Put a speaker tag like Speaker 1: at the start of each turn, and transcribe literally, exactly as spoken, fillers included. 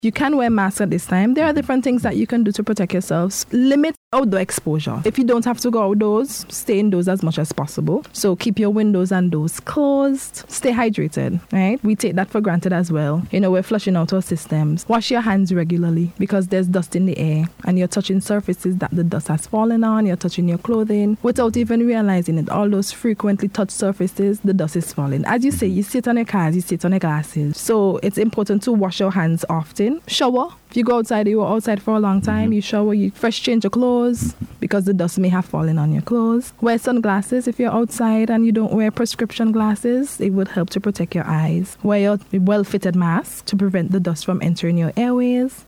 Speaker 1: You can wear masks at this time. There are different things that you can do to protect yourselves. Limit outdoor exposure. If you don't have to go outdoors, stay indoors as much as possible. So keep your windows and doors closed. Stay hydrated, right? We take that for granted as well. You know, we're flushing out our systems. Wash your hands regularly because there's dust in the air and you're touching surfaces that the dust has fallen on. You're touching your clothing without even realizing it. All those frequently touched surfaces, the dust is falling. As you say, you sit on your cars, you sit on your glasses. So it's important to wash your hands often. Shower. If you go outside, you were outside for a long time, mm-hmm. you shower, you fresh change your clothes because the dust may have fallen on your clothes. Wear sunglasses if you're outside and you don't wear prescription glasses. It would help to protect your eyes. Wear your well-fitted mask to prevent the dust from entering your airways.